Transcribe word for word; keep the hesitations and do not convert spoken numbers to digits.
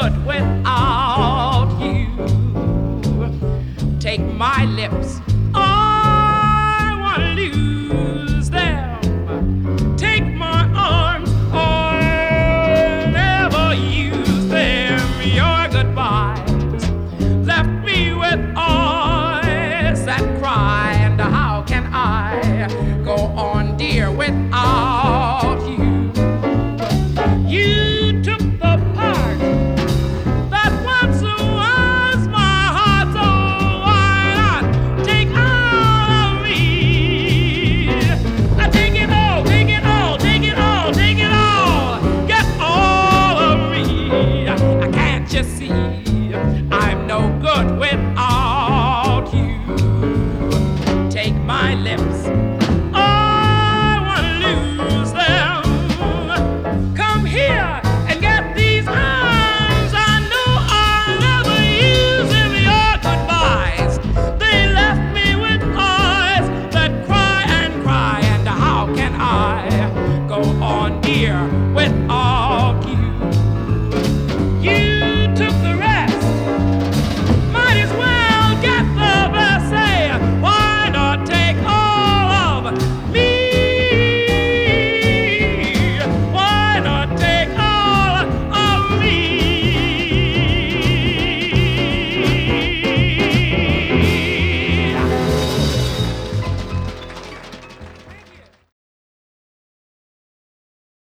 good without you. Take my lips, I wanna lose them. Take my arms, I'll never use them. Your goodbyes left me with eyes that cry, and how can I go on, dear, without you? You took the part that once was my heart, so why not take all of me? I take it all, take it all, take it all, take it all, get all of me. I can't you see?